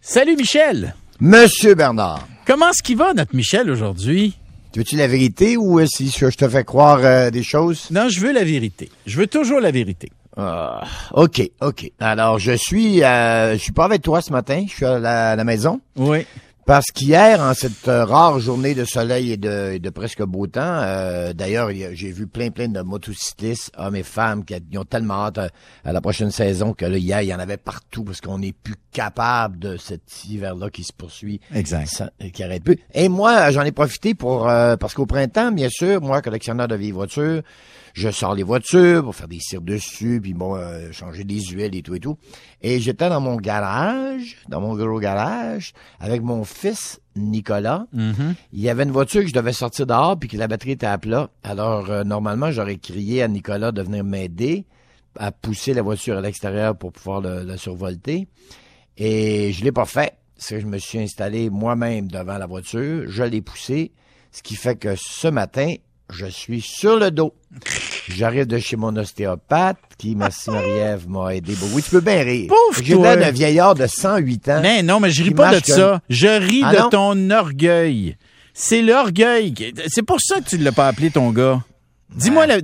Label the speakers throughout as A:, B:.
A: Salut Michel!
B: Monsieur Bernard.
A: Comment est-ce qu'il va, notre Michel, aujourd'hui?
B: Veux-tu la vérité ou si je te fais croire des choses?
A: Non, je veux la vérité. Je veux toujours la vérité.
B: OK. Alors, je suis pas avec toi ce matin. Je suis à la maison.
A: Oui.
B: Parce qu'hier, en cette rare journée de soleil et de presque beau temps, d'ailleurs, j'ai vu plein de motocyclistes, hommes et femmes, qui ont tellement hâte à la prochaine saison que là, hier, il y en avait partout parce qu'on n'est plus capable de cet hiver-là qui se poursuit.
A: Exact.
B: Qui arrête plus. Et moi, j'en ai profité parce qu'au printemps, bien sûr, moi, collectionneur de vieilles voitures, je sors les voitures pour faire des cires dessus, puis bon, changer des huiles et tout. Et j'étais dans mon garage, dans mon gros garage, avec mon fils Nicolas.
A: Mm-hmm.
B: Il y avait une voiture que je devais sortir dehors, puis que la batterie était à plat. Alors, normalement, j'aurais crié à Nicolas de venir m'aider à pousser la voiture à l'extérieur pour pouvoir la survolter. Et je l'ai pas fait. C'est que je me suis installé moi-même devant la voiture. Je l'ai poussé, ce qui fait que ce matin, je suis sur le dos. J'arrive de chez mon ostéopathe qui, merci Marie-Ève, m'a aidé. Bon, oui, tu peux bien rire.
A: Pauvre
B: J'ai l'air d'un vieillard de 108 ans.
A: Mais non, mais je ris pas de ça. Je ris de ton orgueil. C'est l'orgueil. C'est pour ça que tu l'as pas appelé ton gars. Dis-moi que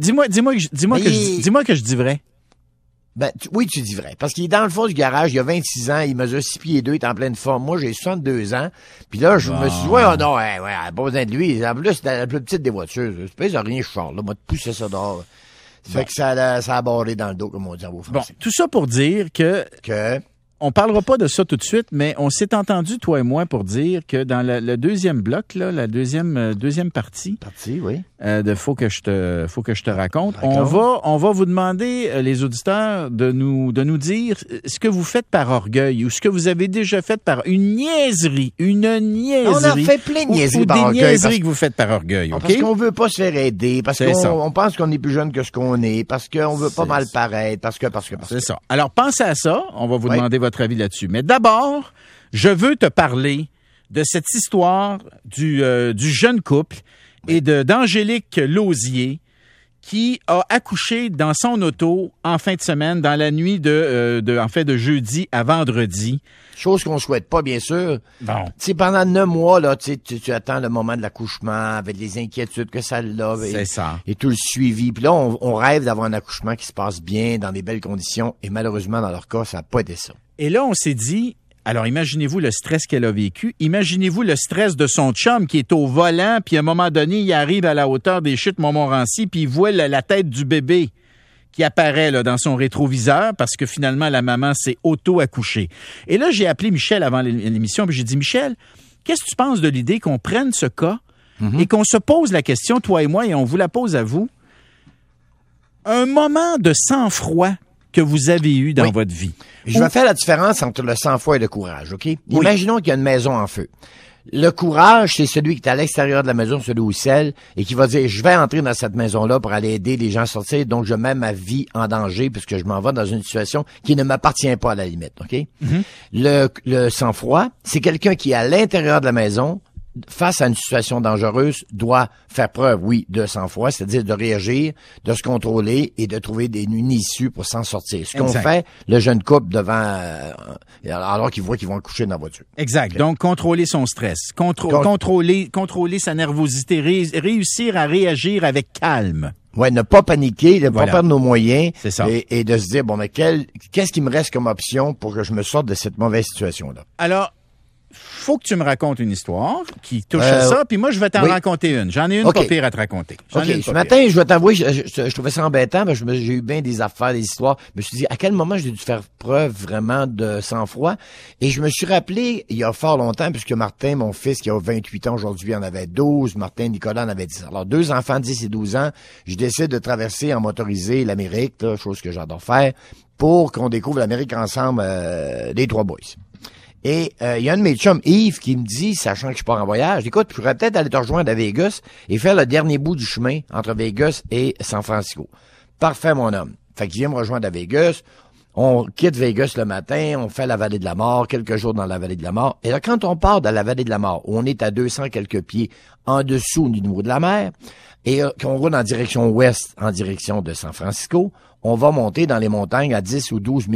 A: je dis vrai.
B: Ben, oui, tu dis vrai. Parce qu'il est dans le fond du garage, il a 26 ans, il mesure 6 pieds 2, il est en pleine forme. Moi, j'ai 62 ans. Puis là, je me suis dit, pas besoin de lui. En plus, c'était la plus petite des voitures. C'est pas rien, je sors, là. Moi, de pousser ça dehors. Ça fait que ça a barré dans le dos, comme on dit en beau français.
A: Bon, tout ça pour dire que on parlera pas de ça tout de suite, mais on s'est entendu, toi et moi, pour dire que dans le deuxième bloc, là, la deuxième partie,
B: oui.
A: faut que je te raconte. On va vous demander, les auditeurs, de nous dire ce que vous faites par orgueil ou ce que vous avez déjà fait par une niaiserie. On
B: a fait plein de niaiseries par orgueil.
A: Des niaiseries que vous faites par orgueil, OK?
B: Parce qu'on veut pas se faire aider, parce qu'on pense qu'on est plus jeune que ce qu'on est, parce qu'on veut pas mal paraître, parce que.
A: C'est ça. Alors, pensez à ça. On va vous demander votre avis là-dessus. Mais d'abord, je veux te parler de cette histoire du jeune couple et d'Angélique Lausier qui a accouché dans son auto en fin de semaine, dans la nuit de jeudi à vendredi.
B: Chose qu'on souhaite pas, bien sûr.
A: Bon.
B: Tu sais, pendant 9 mois, là, tu attends le moment de l'accouchement avec les inquiétudes que ça l'a.
A: C'est ça.
B: Et tout le suivi. Puis là, on rêve d'avoir un accouchement qui se passe bien, dans des belles conditions. Et malheureusement, dans leur cas, ça n'a pas été ça.
A: Et là, on s'est dit, alors imaginez-vous le stress qu'elle a vécu. Imaginez-vous le stress de son chum qui est au volant, puis à un moment donné, il arrive à la hauteur des chutes Montmorency, puis il voit la tête du bébé qui apparaît là, dans son rétroviseur parce que finalement, la maman s'est auto-accouchée. Et là, j'ai appelé Michel avant l'émission, puis j'ai dit, Michel, qu'est-ce que tu penses de l'idée qu'on prenne ce cas et qu'on se pose la question, toi et moi, et on vous la pose à vous, un moment de sang-froid que vous avez eu dans votre vie.
B: Je vais faire la différence entre le sang-froid et le courage, OK? Oui. Imaginons qu'il y a une maison en feu. Le courage, c'est celui qui est à l'extérieur de la maison, celui où celle, et qui va dire, je vais entrer dans cette maison-là pour aller aider les gens à sortir, donc je mets ma vie en danger puisque je m'en vais dans une situation qui ne m'appartient pas à la limite, OK? Mm-hmm. Le sang-froid, c'est quelqu'un qui est à l'intérieur de la maison, face à une situation dangereuse, doit faire preuve, oui, de sang-froid, c'est-à-dire de réagir, de se contrôler et de trouver une issue pour s'en sortir. Ce qu'on fait, le jeune couple devant, alors qu'ils voient qu'ils vont coucher dans la voiture.
A: Exact. Okay. Donc, contrôler son stress, contrôler sa nervosité, réussir à réagir avec calme.
B: Ouais, ne pas paniquer, ne pas perdre nos moyens.
A: C'est ça.
B: Et de se dire, bon, mais qu'est-ce qui me reste comme option pour que je me sorte de cette mauvaise situation-là?
A: Alors, faut que tu me racontes une histoire qui touche à ça, puis moi, je vais t'en raconter une. J'en ai une pas pire à te raconter.
B: Ce matin, je vais t'avouer, je trouvais ça embêtant, parce que j'ai eu bien des affaires, des histoires. Je me suis dit, à quel moment j'ai dû faire preuve vraiment de sang-froid? Et je me suis rappelé, il y a fort longtemps, puisque Martin, mon fils, qui a 28 ans aujourd'hui, en avait 12, Martin, Nicolas en avait 10. Alors, 2 enfants, 10 et 12 ans, je décide de traverser en motorisé l'Amérique, là, chose que j'adore faire, pour qu'on découvre l'Amérique ensemble, les 3 boys. Et il y a un de mes chums, Yves, qui me dit, sachant que je pars en voyage, écoute, je pourrais peut-être aller te rejoindre à Vegas et faire le dernier bout du chemin entre Vegas et San Francisco. Parfait, mon homme. Fait qu'il vient me rejoindre à Vegas. On quitte Vegas le matin, on fait la vallée de la mort, quelques jours dans la vallée de la mort. Et là, quand on part de la vallée de la mort, où on est à 200 quelques pieds en dessous du niveau de la mer, et qu'on roule en direction ouest, en direction de San Francisco, on va monter dans les montagnes à 10 ou 12 000 pieds.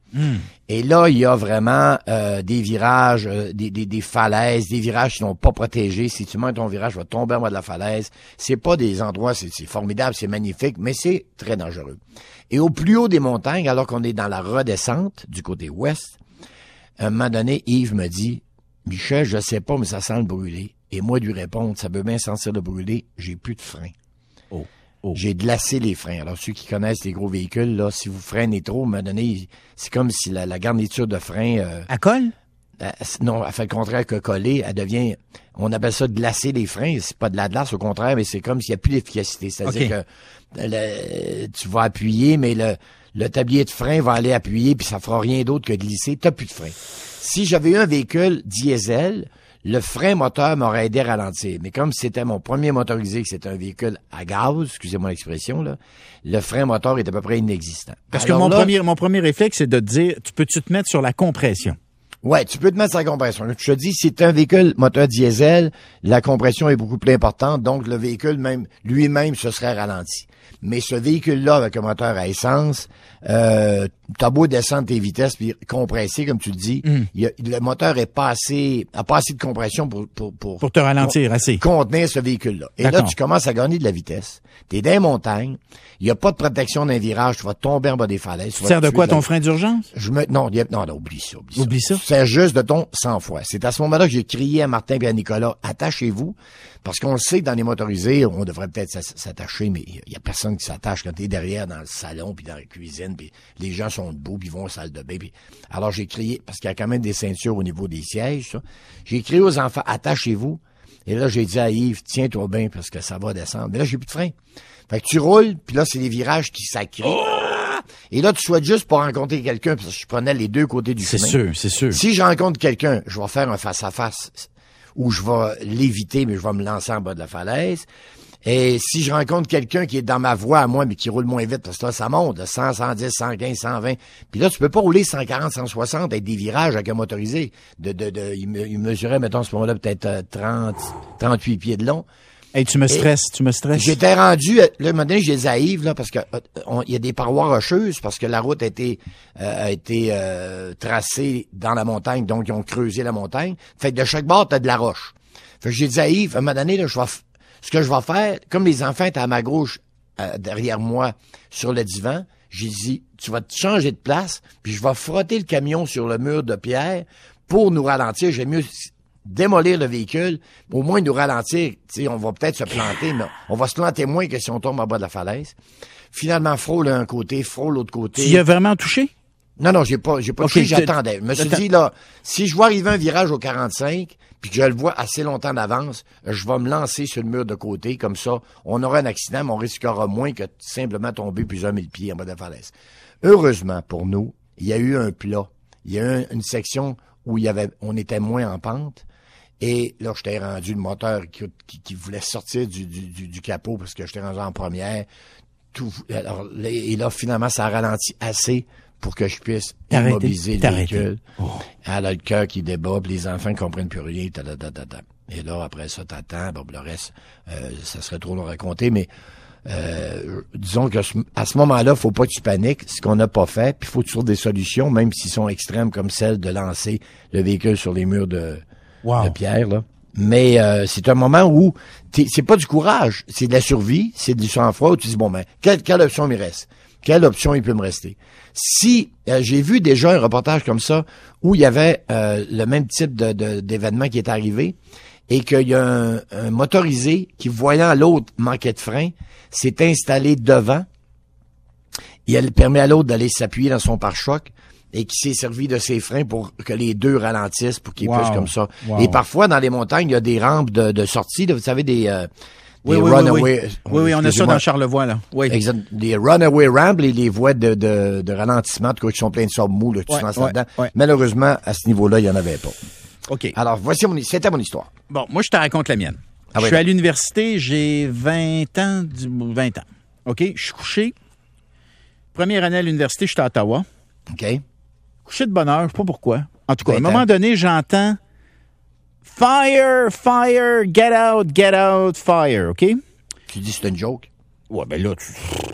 B: Et là, il y a vraiment des virages, des falaises, des virages qui sont pas protégés. Si tu manques ton virage, tu vas tomber en bas de la falaise. C'est pas des endroits, c'est formidable, c'est magnifique, mais c'est très dangereux. Et au plus haut des montagnes, alors qu'on est dans la redescente du côté ouest, à un moment donné, Yves me dit, Michel, je sais pas, mais ça sent le brûlé. Et moi, lui répondre, ça peut bien sentir le brûlé, j'ai plus de frein.
A: Oh.
B: J'ai glacé les freins. Alors, ceux qui connaissent les gros véhicules, là, si vous freinez trop, à un moment donné, c'est comme si la garniture de frein...
A: À colle?
B: Non, elle fait le contraire que coller. Elle devient... On appelle ça glacer les freins. C'est pas de la glace, au contraire, mais c'est comme s'il n'y a plus d'efficacité. C'est-à-dire que tu vas appuyer, mais le tablier de frein va aller appuyer, puis ça fera rien d'autre que glisser. T'as plus de frein. Si j'avais eu un véhicule diesel... Le frein moteur m'aurait aidé à ralentir. Mais comme c'était mon premier motorisé, que c'était un véhicule à gaz, excusez-moi l'expression, là, le frein moteur est à peu près inexistant.
A: Parce que mon premier réflexe, c'est de te dire, tu te mettre sur la compression.
B: Ouais, tu peux te mettre sur la compression. Je te dis, si c'est un véhicule moteur diesel, la compression est beaucoup plus importante, donc le véhicule même lui-même se serait ralenti. Mais ce véhicule-là, avec un moteur à essence, t'as beau descendre tes vitesses puis compresser, comme tu le dis, le moteur a pas assez de compression pour
A: te ralentir assez.
B: Contenir ce véhicule-là. Et là, tu commences à gagner de la vitesse. T'es dans les montagnes. Il n'y a pas de protection d'un virage. Tu vas tomber en bas des falaises.
A: Tu sers de quoi ton frein d'urgence?
B: Non, oublie ça.
A: Oublie ça.
B: C'est juste de ton sang-froid. C'est à ce moment-là que j'ai crié à Martin et à Nicolas, attachez-vous. Parce qu'on le sait, dans les motorisés, on devrait peut-être s'attacher, mais il y a personne qui s'attache quand t'es derrière dans le salon puis dans la cuisine, puis les gens sont debout, puis ils vont à la salle de bain. Puis... Alors j'ai crié, parce qu'il y a quand même des ceintures au niveau des sièges, ça. J'ai crié aux enfants, attachez-vous. Et là, j'ai dit à Yves, tiens-toi bien parce que ça va descendre. Mais là, j'ai plus de frein. Fait que tu roules, puis là, c'est les virages qui s'accrient. Et là, tu souhaites juste pour rencontrer quelqu'un, parce que je prenais les deux côtés du chemin.
A: C'est sûr.
B: Si je rencontre quelqu'un, je vais faire un face-à-face où je vais l'éviter, mais je vais me lancer en bas de la falaise. Et si je rencontre quelqu'un qui est dans ma voie à moi, mais qui roule moins vite, parce que là, ça monte, 100, 110, 115, 120. Puis là, tu peux pas rouler 140, 160 avec des virages avec un motorisé. Il mesurait, mettons, à ce moment-là, peut-être 38 pieds de long.
A: Hey, tu me stresses.
B: J'étais rendu, là, un moment donné, je les ai Yves, là, parce que il y a des parois rocheuses, parce que la route a été tracée dans la montagne, donc ils ont creusé la montagne. Fait que de chaque bord, t'as de la roche. Fait que j'ai dit à Yves, à un moment donné, là, ce que je vais faire, comme les enfants étaient à ma gauche, derrière moi, sur le divan, j'ai dit, tu vas te changer de place, puis je vais frotter le camion sur le mur de pierre pour nous ralentir. J'aime mieux démolir le véhicule, au moins nous ralentir. Tu sais, on va peut-être se planter, mais on va se planter moins que si on tombe en bas de la falaise. Finalement, frôle un côté, frôle l'autre côté.
A: Tu y as vraiment touché?
B: Non, j'ai pas touché, j'attendais. Je me suis dit, là, si je vois arriver un virage au 45, puis que je le vois assez longtemps d'avance, je vais me lancer sur le mur de côté, comme ça, on aura un accident, mais on risquera moins que simplement tomber plusieurs mille pieds en bas de la falaise. Heureusement pour nous, il y a eu un plat. Il y a eu une section où on était moins en pente. Et là, j'étais rendu le moteur qui voulait sortir du capot parce que j'étais rendu en première. Et là, finalement, ça a ralenti assez pour que je puisse immobiliser le véhicule. Elle a le cœur qui débat, puis les enfants ne comprennent plus rien. Et là, après ça, t'attends. Bon, le reste, ça serait trop long à raconter, mais disons que à ce moment-là, faut pas que tu paniques, ce qu'on n'a pas fait, puis il faut toujours des solutions, même s'ils sont extrêmes, comme celle de lancer le véhicule sur les murs de pierre, là. Mais c'est un moment où c'est pas du courage, c'est de la survie, c'est du sang-froid où tu dis, bon, ben, quelle option il me reste? Quelle option il peut me rester? Si j'ai vu déjà un reportage comme ça où il y avait le même type d'événement qui est arrivé et qu'il y a un motorisé qui, voyant l'autre manquer de frein, s'est installé devant et elle permet à l'autre d'aller s'appuyer dans son pare-choc et qui s'est servi de ses freins pour que les deux ralentissent pour qu'ils puissent comme ça. Et parfois, dans les montagnes, il y a des rampes de sortie, là, vous savez, des runaway...
A: Oui, on a ça dans Charlevoix, là. Oui.
B: Exact. Des runaway ramps, les voies de ralentissement, en tout cas, qui sont pleines de sable mou, là, tu te lances là-dedans. Malheureusement, à ce niveau-là, il n'y en avait pas.
A: OK.
B: Alors, c'était mon histoire.
A: Bon, moi, je te raconte la mienne. Je suis à l'université, j'ai 20 ans. OK? Je suis couché. Première année à l'université, j'étais à Ottawa.
B: OK.
A: Couché de bonne heure, je sais pas pourquoi. En tout cas, à un moment donné, j'entends Fire, get out, fire, OK?
B: Tu dis c'est une joke?
A: Ouais, ben là,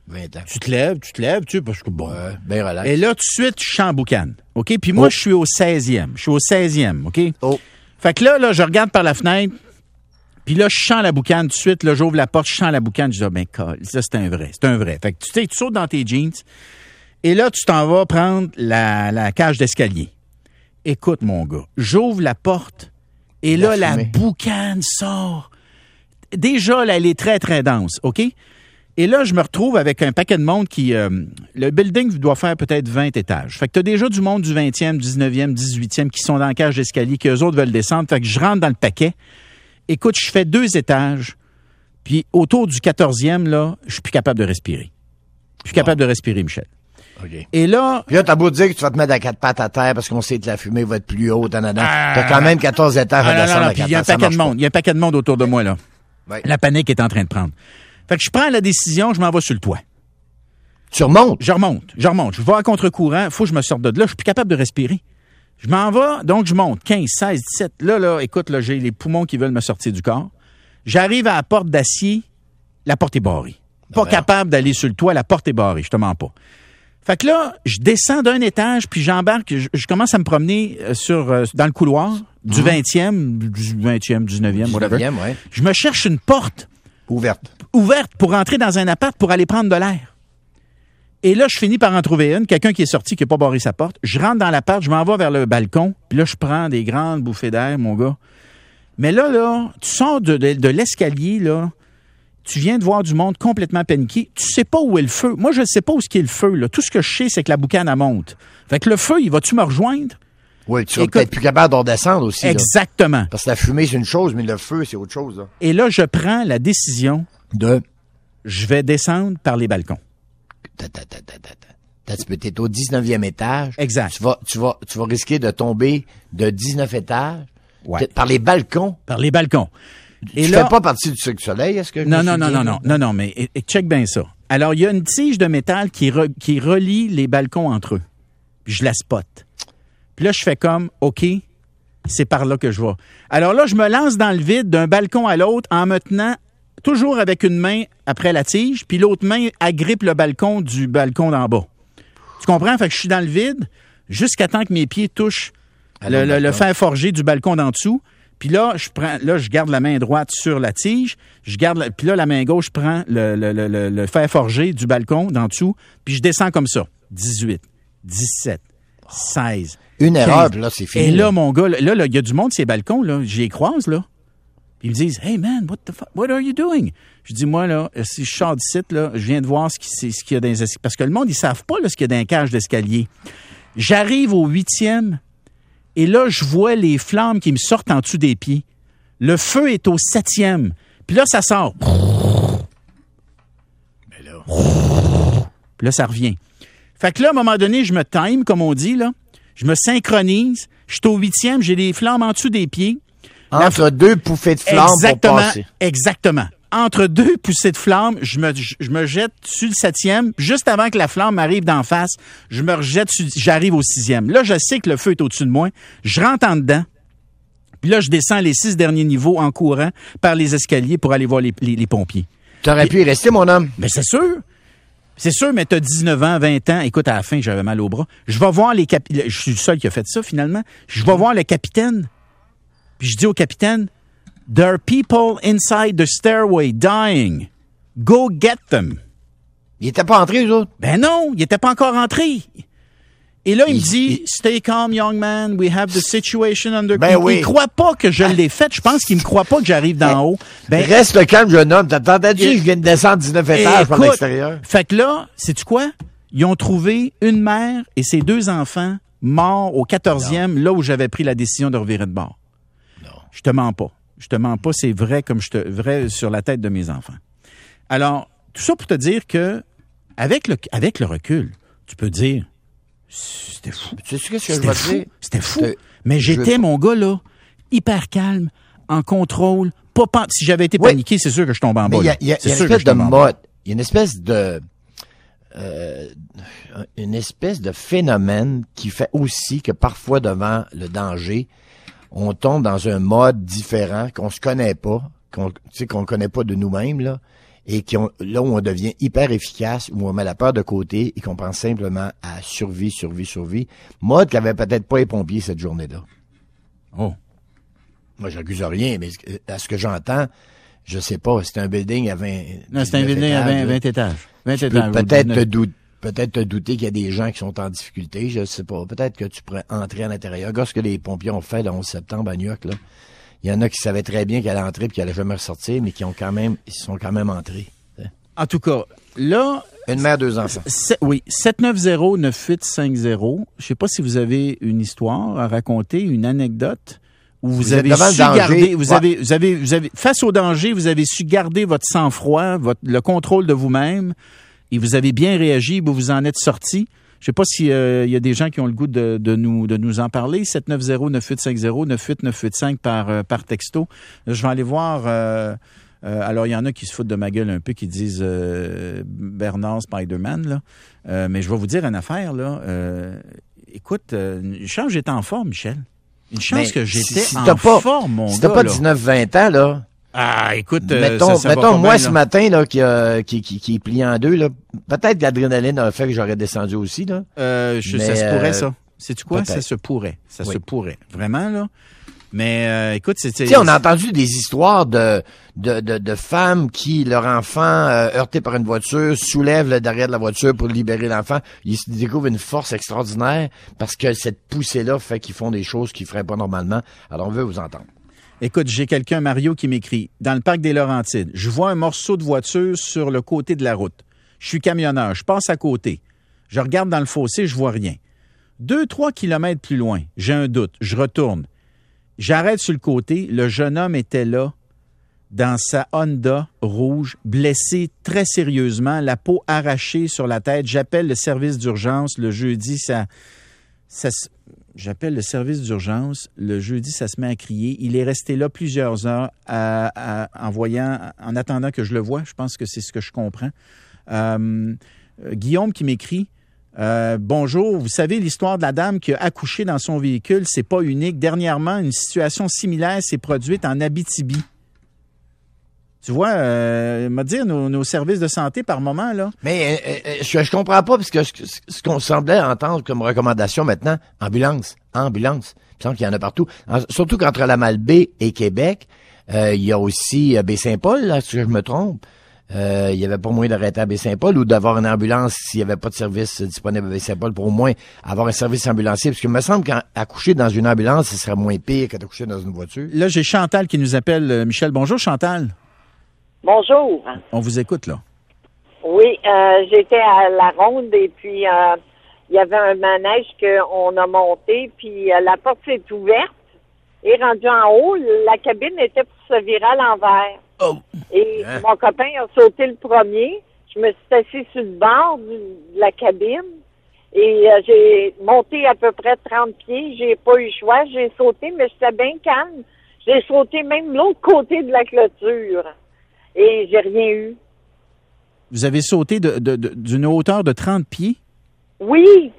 B: 20 ans.
A: Tu te lèves, tu sais, parce que bon.
B: Ben relax.
A: Et là, tout de suite, je suis en boucane. OK? Puis moi, je suis au 16e. Je suis au 16e, OK?
B: Oh.
A: Fait que là, je regarde par la fenêtre, puis là, je sens la boucane tout de suite. Là, j'ouvre la porte, je sens la boucane. Je dis, ben, ça, c'est un vrai. C'est un vrai. Fait que tu sautes dans tes jeans, et là, tu t'en vas prendre la cage d'escalier. Écoute, mon gars, j'ouvre la porte, et là, la boucane sort. Déjà, là, elle est très, très dense, OK? Et là, je me retrouve avec un paquet de monde qui... le building doit faire peut-être 20 étages. Fait que t'as déjà du monde du 20e, 19e, 18e qui sont dans la cage d'escalier, qu'eux autres veulent descendre. Fait que je rentre dans le paquet. Écoute, je fais 2 étages, puis autour du 14e, là, je suis plus capable de respirer. Je suis capable de respirer, Michel.
B: OK.
A: Et là...
B: Puis là, t'as beau dire que tu vas te mettre à 4 pattes à terre parce qu'on sait que la fumée va être plus haute. T'as quand même 14 étages à descendre à 4 pattes.
A: Il y a un paquet de monde. Il y a un paquet de monde autour de moi, là.
B: Ouais.
A: La panique est en train de prendre. Fait que je prends la décision, je m'en vais sur le toit.
B: Tu remontes?
A: Je remonte. Je vais à contre-courant. Faut que je me sorte de là. Je suis plus capable de respirer. Je m'en vais, donc je monte. 15, 16, 17. Là, écoute, là, j'ai les poumons qui veulent me sortir du corps. J'arrive à la porte d'acier. La porte est barrée. Pas capable d'aller sur le toit. La porte est barrée. Je te mens pas. Fait que là, je descends d'un étage, puis j'embarque. Je commence à me promener dans le couloir du 20e, 19e, whatever.
B: 19e, ouais.
A: Je me cherche une porte
B: Ouverte
A: pour rentrer dans un appart pour aller prendre de l'air. Et là, je finis par en trouver une, quelqu'un qui est sorti, qui n'a pas barré sa porte. Je rentre dans l'appart, je m'en vais vers le balcon, puis là, je prends des grandes bouffées d'air, mon gars. Mais là, tu sors de l'escalier, là, tu viens de voir du monde complètement paniqué. Tu sais pas où est le feu. Moi, je ne sais pas où est le feu, là. Tout ce que je sais, c'est que la boucane, elle monte. Fait que le feu, il va-tu me rejoindre?
B: Oui, tu vas peut-être plus capable d'en descendre aussi.
A: Exactement.
B: Là. Parce que la fumée, c'est une chose, mais le feu, c'est autre chose. Là.
A: Et là, je prends la décision je vais descendre par les balcons.
B: T'es au 19e étage.
A: Exact.
B: Tu vas risquer de tomber de 19 étages
A: par
B: les balcons.
A: Par les balcons.
B: Et tu fais pas partie du Cirque du Soleil, est-ce que
A: Non, mais check bien ça. Alors, il y a une tige de métal qui relie les balcons entre eux. Puis je la spot. Puis là, je fais comme, OK, c'est par là que je vais. Alors là, je me lance dans le vide d'un balcon à l'autre en me tenant toujours avec une main après la tige, puis l'autre main agrippe le balcon du balcon d'en bas. Tu comprends? Fait que je suis dans le vide jusqu'à temps que mes pieds touchent le fer forgé du balcon d'en dessous. Puis là, je garde la main droite sur la tige, puis là, la main gauche prend le fer forgé du balcon d'en dessous, puis je descends comme ça. 18, 17, 16.
B: Une
A: 15.
B: erreur, puis là, c'est fini.
A: Et là, mon gars, là, il y a du monde, ces balcons, là. J'y les croise, là. Puis ils me disent, hey man, what are you doing? Je dis, moi, là, si je sors d'ici, là, je viens de voir ce qu'il y a dans les escaliers. Parce que le monde, ils savent pas, là, ce qu'il y a dans les cages d'escalier. J'arrive au 8e, et là, je vois les flammes qui me sortent en dessous des pieds. Le feu est au 7e. Puis là, ça sort.
B: Mais là.
A: Puis là, ça revient. Fait que là, à un moment donné, je me time, comme on dit, là. Je me synchronise. Je suis au 8e, j'ai des flammes en dessous des pieds.
B: Entre deux pouffées de flammes pour passer.
A: Exactement. Entre deux poussées de flammes, je me jette sur le 7e. Juste avant que la flamme m'arrive d'en face, je me rejette, j'arrive au 6e. Là, je sais que le feu est au-dessus de moi. Je rentre en dedans. Puis là, je descends les 6 derniers niveaux en courant par les escaliers pour aller voir les pompiers.
B: T'aurais pu y rester, mon homme.
A: Mais c'est sûr. C'est sûr, mais t'as 19 ans, 20 ans. Écoute, à la fin, j'avais mal au bras. Je vais voir je suis le seul qui a fait ça, finalement. Je vais voir le capitaine. Puis je dis au capitaine, there are people inside the stairway dying. Go get them.
B: Ils étaient pas entrés, eux autres?
A: Ben non, ils étaient pas encore entrés. Et là, il me dit, stay calm, young man, we have the situation under control.
B: Oui.
A: Il croit pas que je l'ai fait. Je pense qu'il me croit pas que j'arrive d'en haut. Ben,
B: reste calme, jeune homme. T'entends-tu que je viens de descendre 19 étages par l'extérieur?
A: Fait que là, sais-tu quoi? Ils ont trouvé une mère et ses 2 enfants morts au 14e, là où j'avais pris la décision de revirer de bord. Je te mens pas. C'est vrai vrai sur la tête de mes enfants. Alors, tout ça pour te dire que, avec le recul, tu peux dire, c'était fou.
B: Tu sais ce que je vais te dire?
A: C'était fou. Mais j'étais, mon gars, là, hyper calme, en contrôle, si j'avais été paniqué, c'est sûr que je tombe en bas.
B: Il y a une espèce de mode. Il y a une espèce de phénomène qui fait aussi que parfois, devant le danger, on tombe dans un mode différent qu'on se connaît pas, qu'on connaît pas de nous-mêmes, là, et là où on devient hyper efficace, où on met la peur de côté et qu'on pense simplement à survie. Mode qu'avait peut-être pas les pompiers cette journée-là.
A: Oh.
B: Moi, j'accuse rien, mais à ce que j'entends, je sais pas, c'est un building à 20
A: Non, c'est un building à 20 étages. 20 étages.
B: Peut-être te douter qu'il y a des gens qui sont en difficulté, je sais pas. Peut-être que tu pourrais entrer à l'intérieur. Regarde ce que les pompiers ont fait le 11 septembre à New York, là. Il y en a qui savaient très bien qu'elle allait entrer et qu'elle allait jamais ressortir, mais ils sont quand même entrés.
A: En tout cas, là...
B: Une mère, 2 enfants.
A: Oui, 790-9850. Je sais pas si vous avez une histoire à raconter, une anecdote où vous avez su garder... Vous avez, face au danger, vous avez su garder votre sang-froid, le contrôle de vous-même, et vous avez bien réagi, vous vous en êtes sorti. Je sais pas s'il y a des gens qui ont le goût de nous en parler. 790-9850, 9895 par texto. Je vais aller voir... alors, il y en a qui se foutent de ma gueule un peu, qui disent Bernard Spider-Man, là. Mais je vais vous dire une affaire, là. Écoute, une chance que j'étais en forme, Michel. Une chance que j'étais en forme, mon gars.
B: Si t'as pas 19-20 ans, là...
A: Ah, écoute,
B: mettons moi,
A: bien,
B: ce matin, là, qui est plié en deux, là, peut-être que l'adrénaline a fait que j'aurais descendu aussi, là.
A: Ça se pourrait, ça. Sais-tu quoi? Ça se pourrait. Ça se pourrait. Vraiment, là. Mais écoute,
B: tu sais, on a entendu des histoires de femmes qui, leur enfant heurté par une voiture, soulèvent le derrière de la voiture pour libérer l'enfant. Ils se découvrent une force extraordinaire parce que cette poussée-là fait qu'ils font des choses qu'ils feraient pas normalement. Alors, on veut vous entendre.
A: Écoute, j'ai quelqu'un, Mario, qui m'écrit. Dans le parc des Laurentides, je vois un morceau de voiture sur le côté de la route. Je suis camionneur, je passe à côté. Je regarde dans le fossé, je vois rien. 2-3 kilomètres plus loin, j'ai un doute, je retourne. J'arrête sur le côté, le jeune homme était là, dans sa Honda rouge, blessé très sérieusement, la peau arrachée sur la tête. J'appelle le service d'urgence le jeudi, j'appelle le service d'urgence. Le jeudi, ça se met à crier. Il est resté là plusieurs heures en attendant que je le voie. Je pense que c'est ce que je comprends. Guillaume qui m'écrit. Bonjour, vous savez, l'histoire de la dame qui a accouché dans son véhicule, c'est pas unique. Dernièrement, une situation similaire s'est produite en Abitibi. Tu vois, m'a dire nos services de santé par moment, là.
B: Mais je comprends pas, parce que ce qu'on semblait entendre comme recommandation maintenant, ambulance. Il me semble qu'il y en a partout. Surtout qu'entre la Malbaie et Québec, il y a aussi Baie-Saint-Paul, là, si je me trompe. Il y avait pas moyen d'arrêter à Baie-Saint-Paul ou d'avoir une ambulance s'il y avait pas de service disponible à Baie-Saint-Paul pour au moins avoir un service ambulancier. Parce qu'il me semble qu'accoucher dans une ambulance, ce serait moins pire que d'accoucher dans une voiture.
A: Là, j'ai Chantal qui nous appelle. Michel, bonjour Chantal.
C: Bonjour.
A: On vous écoute, là.
C: Oui, j'étais à la ronde et puis il y avait un manège qu'on a monté, puis la porte s'est ouverte et rendue en haut, la cabine était pour se virer à l'envers.
B: Oh.
C: Et mon copain a sauté le premier. Je me suis assise sur le bord de la cabine et j'ai monté à peu près 30 pieds. J'ai pas eu le choix. J'ai sauté, mais j'étais bien calme. J'ai sauté même l'autre côté de la clôture et j'ai rien eu.
A: Vous avez sauté d'une hauteur de 30 pieds?
C: Oui.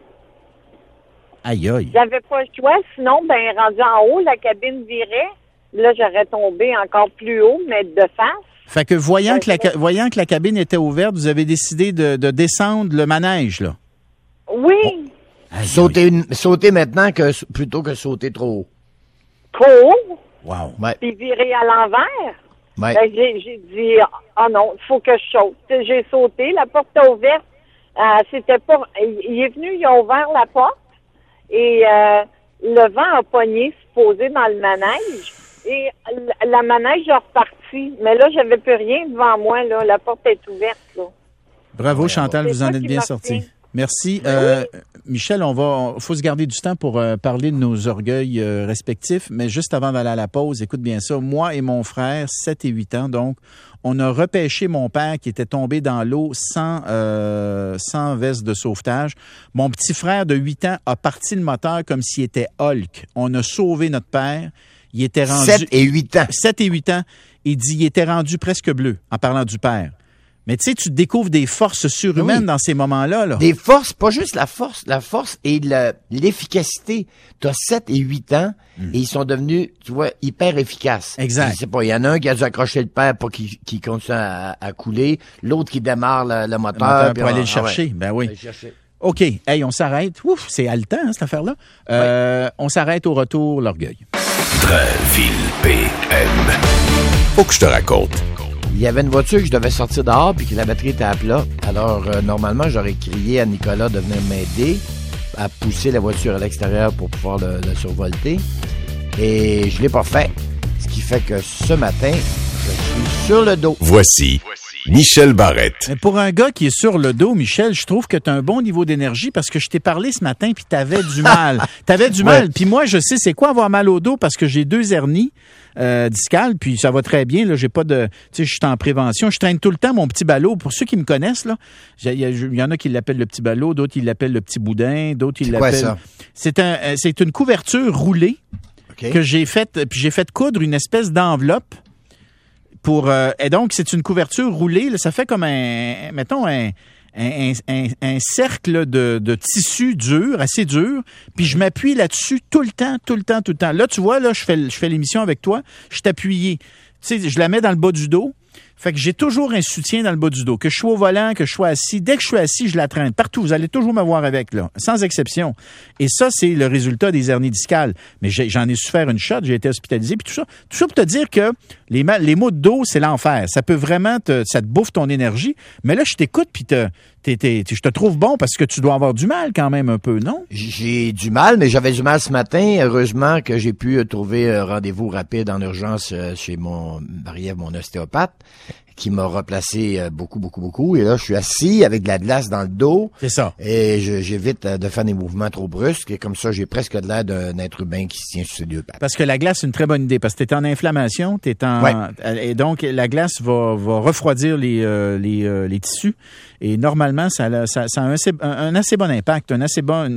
A: Aïe, aïe.
C: J'avais pas le choix. Sinon, rendu en haut, la cabine virait. Là, j'aurais tombé encore plus haut, mais de face.
A: Fait que voyant que la cabine était ouverte, vous avez décidé de descendre le manège, là.
C: Oui.
B: Sauter maintenant plutôt que sauter trop haut.
C: Trop haut?
A: Wow.
B: Ouais.
C: Puis virer à l'envers?
B: Ouais.
C: J'ai dit, non, il faut que je saute. J'ai sauté, la porte est ouverte. C'était pas... Il est venu, il a ouvert la porte et le vent a pogné, supposé, dans le manège. Et la manège a reparti. Mais là, j'avais plus rien devant moi, là. La porte est ouverte, là.
A: Bravo, Chantal, vous en
C: ça
A: êtes
C: qui
A: bien
C: m'a
A: sorti.
C: fait.
A: Merci.
C: Oui.
A: Michel, faut se garder du temps pour parler de nos orgueils respectifs. Mais juste avant d'aller à la pause, écoute bien ça. Moi et mon frère, 7 et 8 ans, donc, on a repêché mon père qui était tombé dans l'eau sans veste de sauvetage. Mon petit frère de 8 ans a parti le moteur comme s'il était Hulk. On a sauvé notre père. Il était rendu...
B: 7 et 8 ans.
A: 7 et 8 ans. Il dit il était rendu presque bleu en parlant du père. Mais tu sais, tu découvres des forces surhumaines dans ces moments-là. Là.
B: Des forces, pas juste la force et l'efficacité. T'as 7 et 8 ans et ils sont devenus, tu vois, hyper efficaces.
A: Exact.
B: Je sais pas, il y en a un qui a dû accrocher le père pour qu'il continue à couler, l'autre qui démarre le moteur.
A: Pour aller le chercher.
B: Ouais.
A: Ben oui.
B: Aller le chercher.
A: OK. Hey, on s'arrête. Ouf, c'est haletant, hein, cette affaire-là. On s'arrête au retour, l'orgueil.
D: Drainville PM. Faut que je te raconte.
B: Il y avait une voiture que je devais sortir dehors puis que la batterie était à plat. Alors, normalement, j'aurais crié à Nicolas de venir m'aider à pousser la voiture à l'extérieur pour pouvoir le survolter. Et je l'ai pas fait. Ce qui fait que ce matin, je suis sur le dos.
D: Voici Michel Barrette.
A: Mais pour un gars qui est sur le dos, Michel, je trouve que tu as un bon niveau d'énergie parce que je t'ai parlé ce matin puis t'avais du mal. T'avais du mal. Puis moi, je sais c'est quoi avoir mal au dos parce que j'ai 2 hernies discales puis ça va très bien. Là, j'ai pas de, tu sais, je suis en prévention. Je traîne tout le temps mon petit ballot. Pour ceux qui me connaissent là, il y en a qui l'appellent le petit ballot, d'autres ils l'appellent le petit boudin, d'autres ils l'appellent.
B: C'est quoi ça?
A: C'est une couverture roulée que j'ai faite. Puis j'ai fait coudre une espèce d'enveloppe. Et donc, c'est une couverture roulée. Là, ça fait comme un cercle de tissu dur, assez dur. Puis je m'appuie là-dessus tout le temps. Là, tu vois, là, je fais l'émission avec toi. Je suis appuyé. Tu sais, je la mets dans le bas du dos. Fait que j'ai toujours un soutien dans le bas du dos. Que je sois au volant, que je sois assis. Dès que je suis assis, je la traîne. Partout. Vous allez toujours me voir avec, là. Sans exception. Et ça, c'est le résultat des hernies discales. Mais j'en ai souffert une shot. J'ai été hospitalisé. Puis tout ça pour te dire que les maux de dos, c'est l'enfer. Ça peut vraiment ça te bouffe ton énergie. Mais là, je t'écoute puis je te trouve bon parce que tu dois avoir du mal quand même un peu, non?
B: J'ai du mal, mais j'avais du mal ce matin. Heureusement que j'ai pu trouver un rendez-vous rapide en urgence chez mon ostéopathe, qui m'a replacé beaucoup. Et là, je suis assis avec de la glace dans le dos.
A: C'est ça. Et
B: j'évite de faire des mouvements trop brusques. Et comme ça, j'ai presque de l'air d'un être humain qui se tient sur ses 2 pattes.
A: Parce que la glace, c'est une très bonne idée. Parce que t'es en inflammation, et donc la glace va refroidir les tissus. Et normalement, ça a un assez bon impact, un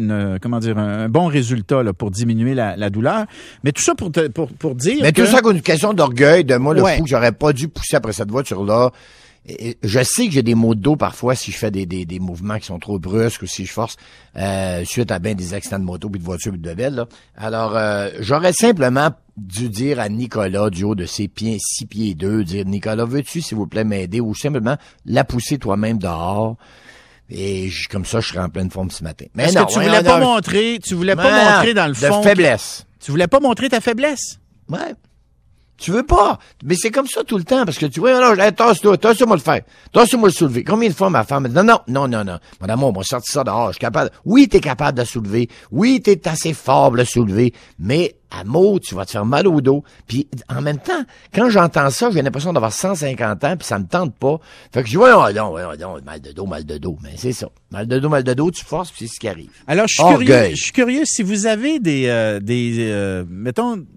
A: bon résultat là, pour diminuer la douleur. Mais tout ça pour dire.
B: Mais tout ça c'est une question d'orgueil de moi, le fou que j'aurais pas dû pousser après cette voiture-là. Et je sais que j'ai des maux de dos parfois si je fais des mouvements qui sont trop brusques ou si je force suite à bien des accidents de moto puis de voiture puis de bébelle, là. Alors, j'aurais simplement dû dire à Nicolas, du haut de ses pieds, 6 pieds 2, dire, Nicolas, veux-tu, s'il vous plaît, m'aider ou simplement la pousser toi-même dehors? Et comme ça, je serais en pleine forme ce matin. Mais
A: parce
B: non,
A: que tu voulais pas montrer dans le fond.
B: De faiblesse.
A: Tu voulais pas montrer ta faiblesse?
B: Ouais. Tu veux pas. Mais c'est comme ça tout le temps, parce que tu vois, non, tasse-toi, tasse-moi le faire. Tasse-moi le soulever. Combien de fois ma femme me dit, non. Mon amour, on va sortir ça dehors, je suis capable. Oui, t'es capable de soulever. Oui, t'es assez fort pour le soulever. Mais, à mot, tu vas te faire mal au dos. Puis, en même temps, quand j'entends ça, j'ai l'impression d'avoir 150 ans, puis ça me tente pas. Fait que je dis, voyons, mal de dos. Mais c'est ça. Mal de dos, tu forces, puis c'est ce qui arrive.
A: Alors, je suis curieux si vous avez mettons,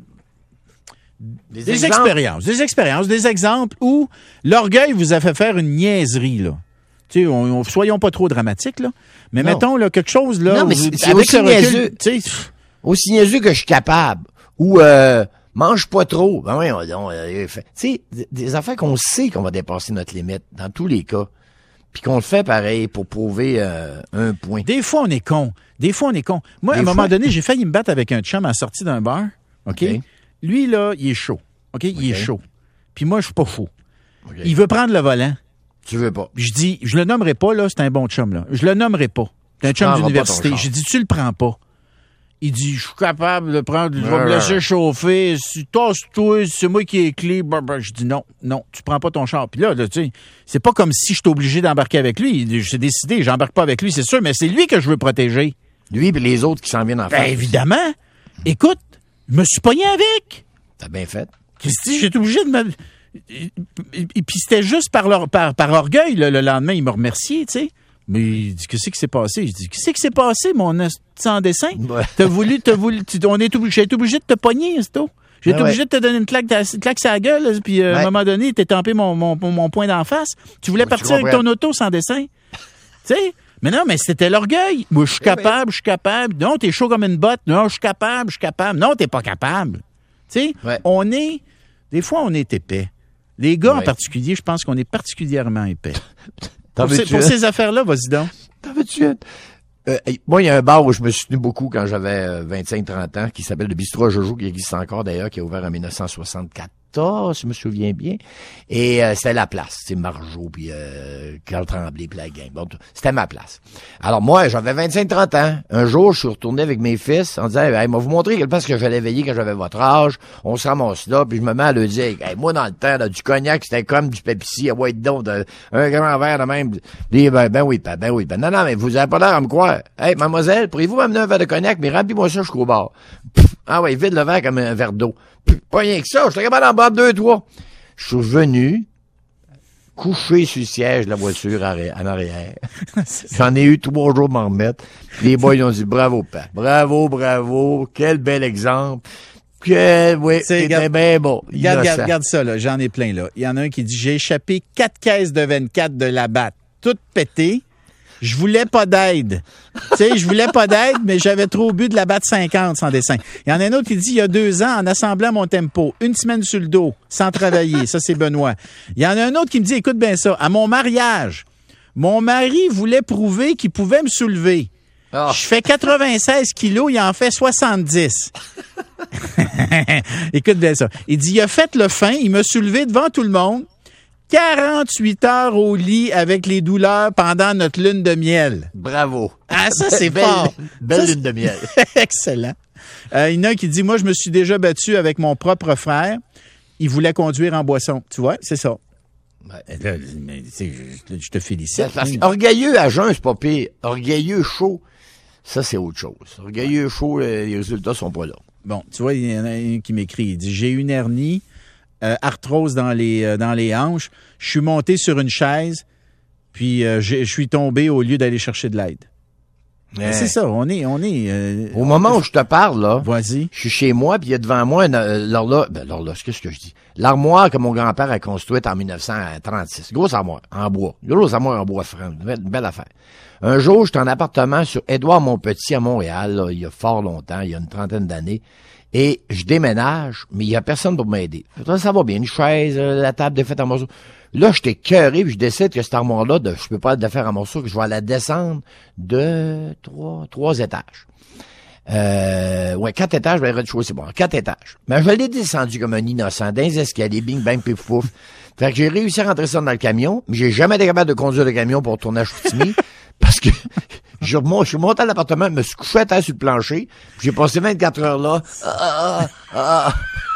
A: des expériences, des exemples où l'orgueil vous a fait faire une niaiserie, là. Tu sais, soyons pas trop dramatiques, là. Mais non. Mettons, là, quelque chose, là.
B: Non, mais c'est aussi niaiseux. Aussi niaiseux que je suis capable. Ou, mange pas trop. Ben oui, tu sais, des affaires qu'on sait qu'on va dépasser notre limite, dans tous les cas. Puis qu'on le fait pareil pour prouver un point.
A: Des fois, on est con. Moi, à un moment donné, j'ai failli me battre avec un chum à la sortie d'un bar. OK? Lui, là, il est chaud. OK? Il est chaud. Puis moi, je suis pas fou. Okay. Il veut prendre le volant.
B: Tu veux pas.
A: Je dis, je le nommerai pas, là, c'est un bon chum, là. Je le nommerai pas. C'est un chum d'université. J'ai dit, tu le prends pas. Il dit, je suis capable de prendre, je vais me laisser chauffer. Tasse-toi, c'est moi qui ai les clés. Je dis, non, tu prends pas ton char. Puis là, tu sais, c'est pas comme si j'étais obligé d'embarquer avec lui. J'ai décidé, j'embarque pas avec lui, c'est sûr, mais c'est lui que je veux protéger.
B: Lui et les autres qui s'en viennent en face.
A: Ben, évidemment. Écoute, je me suis pogné avec.
B: T'as bien fait.
A: Christy, j'ai été obligé de me... Et puis c'était juste par orgueil, le lendemain, il m'a remercié, tu sais. Mais il dit, qu'est-ce qui s'est passé? Je dis, qu'est-ce qui s'est passé, mon sans dessin? Ouais. J'ai été obligé de te pogner, c'est tout. J'ai été obligé de te donner une claque sur la gueule, puis à un moment donné, t'es tempé mon poing d'en face. Tu voulais partir avec ton auto sans dessin. Tu sais? Mais non, mais c'était l'orgueil. Moi, je suis capable. Non, t'es chaud comme une botte. Non, je suis capable. Non, t'es pas capable. Tu sais, des fois, on est épais. Les gars en
B: Ouais.
A: particulier, je pense qu'on est particulièrement épais.
B: T'en
A: Pour
B: veux-tu
A: ces affaires-là, vas-y donc.
B: T'en veux-tu une? Moi, il y a un bar où je me suis tenu beaucoup quand j'avais 25-30 ans, qui s'appelle le Bistrot à Jojo, qui existe encore d'ailleurs, qui a ouvert en 1974, si je me souviens bien. Et c'était la place, c'est Margeau, puis Carl Tremblay, puis la gang. Bon, c'était ma place. Alors moi, j'avais 25-30 ans. Un jour, je suis retourné avec mes fils en disant, hey, moi vous montrer quelle place que j'allais veiller quand j'avais votre âge. On se ramasse là, puis je me mets à le dire, hey, moi dans le temps, là, du cognac, c'était comme du Pepsi, ouais, donc, un grand verre de même. Dit, ben oui. Non, mais vous avez pas l'air à me croire. Hey, mademoiselle, pourriez-vous m'amener un verre de cognac, mais remplis-moi ça jusqu'au bar. Ah ouais, vide le verre comme un verre d'eau. Pas rien que ça, je suis capable d'en boire 2-3. Je suis venu coucher sur le siège de la voiture en arrière. J'en ai eu 3 jours de m'en remettre. Les boys ils ont dit bravo, père. Bravo, quel bel exemple. Oui, c'était bien bon.
A: Regarde ça, là. J'en ai plein, là. Il y en a un qui dit, j'ai échappé 4 caisses de 24 de la batte, toutes pétées. Je voulais pas d'aide. Tu sais, je voulais pas d'aide, mais j'avais trop bu de la batte 50 sans dessin. Il y en a un autre qui dit, il y a 2 ans, en assemblant mon tempo, 1 semaine sur le dos, sans travailler. Ça, c'est Benoît. Il y en a un autre qui me dit, écoute bien ça, à mon mariage, mon mari voulait prouver qu'il pouvait me soulever.
B: Oh.
A: Je fais 96 kilos, il en fait 70. Écoute bien ça. Il dit, il a fait le fin, il m'a soulevé devant tout le monde. 48 heures au lit avec les douleurs pendant notre lune de miel.
B: Bravo.
A: Ah, ça, c'est
B: belle,
A: fort.
B: Belle lune de miel.
A: Excellent. Il y en a un qui dit, moi, je me suis déjà battu avec mon propre frère. Il voulait conduire en boisson. Tu vois, c'est ça.
B: Ouais.
A: Là, mais, je te félicite.
B: Orgueilleux à jeun, c'est pas pire. Orgueilleux chaud, ça, c'est autre chose. Orgueilleux chaud, les résultats sont pas là.
A: Bon, tu vois, il y en a un qui m'écrit. Il dit, j'ai une hernie. Arthrose dans les hanches. Je suis monté sur une chaise, puis je suis tombé au lieu d'aller chercher de l'aide. C'est ça, on est.
B: Au moment où je te parle, là,
A: vas-y.
B: Je suis chez moi, puis il y a devant moi l'horloge, qu'est-ce que je dis? L'armoire que mon grand-père a construite en 1936. Grosse armoire, en bois. Grosse armoire en bois franc. Une belle affaire. Un jour, j'étais en appartement sur Édouard-Montpetit à Montréal, là, il y a fort longtemps, il y a une trentaine d'années. Et je déménage, mais il y a personne pour m'aider. Ça va bien, une chaise, la table défaite en morceaux. Là, j'étais cœuré, puis je décide que cette armoire-là, je peux pas la faire en morceaux, que je vais la descendre de 3 étages. 4 étages, ben, rez-de-chaussée, c'est bon, 4 étages. Mais je l'ai descendu comme un innocent, dans les escaliers, bing, bang, pif, pouf. Fait que j'ai réussi à rentrer ça dans le camion, mais j'ai jamais été capable de conduire le camion pour retourner à Chicoutimi, parce que je suis monté à l'appartement, me suis couché à terre sur le plancher, puis j'ai passé 24 heures là.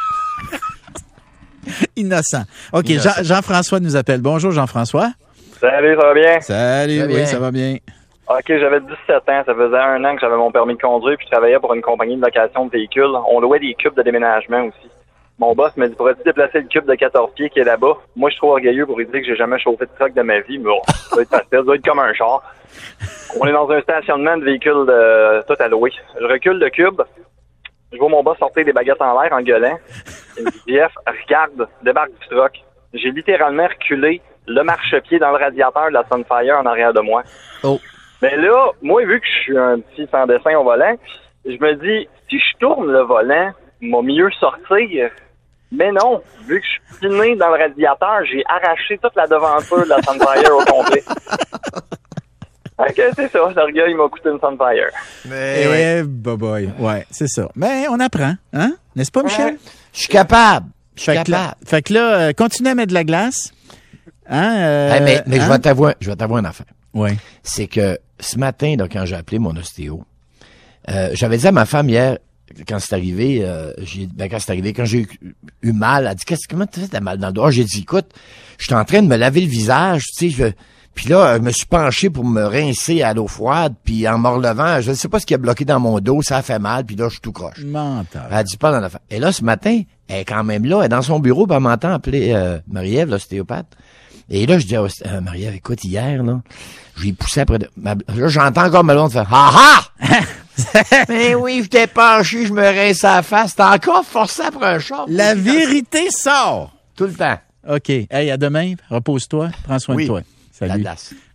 A: Innocent. OK,
B: Innocent.
A: Jean-François nous appelle. Bonjour, Jean-François.
E: Salut, ça va bien?
A: Salut, oui, ça va bien.
E: OK, j'avais 17 ans. Ça faisait 1 an que j'avais mon permis de conduire, puis je travaillais pour une compagnie de location de véhicules. On louait des cubes de déménagement aussi. Mon boss m'a dit, pourrais-tu déplacer le cube de 14 pieds qui est là-bas? Moi, je suis trop orgueilleux pour lui dire que j'ai jamais chauffé de truck de ma vie, mais bon, ça doit être facile, ça doit être comme un char. On est dans un stationnement de véhicules tout à louer. Je recule le cube. Je vois mon boss sortir des baguettes en l'air en gueulant. Il me dit, Jeff, regarde, débarque du truck. J'ai littéralement reculé le marchepied dans le radiateur de la Sunfire en arrière de moi.
B: Oh.
E: Mais là, moi, vu que je suis un petit sans dessin au volant, je me dis, si je tourne le volant, il va mieux sortir. Mais non, vu que je suis piné dans le radiateur, j'ai arraché toute la devanture de la Sunfire au complet. Ok, c'est ça, l'orgueil m'a coûté une Sunfire.
A: Mais boy. Ouais, c'est ça. Mais on apprend, hein? N'est-ce pas, Michel?
B: Je suis capable.
A: Fait que là, continue à mettre de la glace. Hein?
B: Mais
A: hein?
B: je vais t'avouer une affaire.
A: Oui.
B: C'est que ce matin, là, quand j'ai appelé mon ostéo, j'avais dit à ma femme hier, quand c'est arrivé, quand j'ai eu mal, elle dit, comment tu fais, t'as mal dans le dos? J'ai dit, écoute, je suis en train de me laver le visage, tu sais, puis là, je me suis penché pour me rincer à l'eau froide, puis en me relevant, je ne sais pas ce qui a bloqué dans mon dos, ça a fait mal, puis là, je suis tout croche.
A: Mental.
B: Elle dit pas dans la fin. Et là, ce matin, elle est quand même là, elle est dans son bureau, puis elle m'entend appeler Marie-Ève, l'ostéopathe. Et là, je dis à Marie-Ève, écoute, hier, là, j'ai poussé après là, j'entends encore ma blonde faire « Ha ha! » Mais oui, je t'ai penché, je me rince à la face. T'es encore forcé après un char.
A: La vérité sort.
B: Tout le temps.
A: OK. Hey, à demain. Repose-toi. Prends soin de toi. Salut.
B: La glace.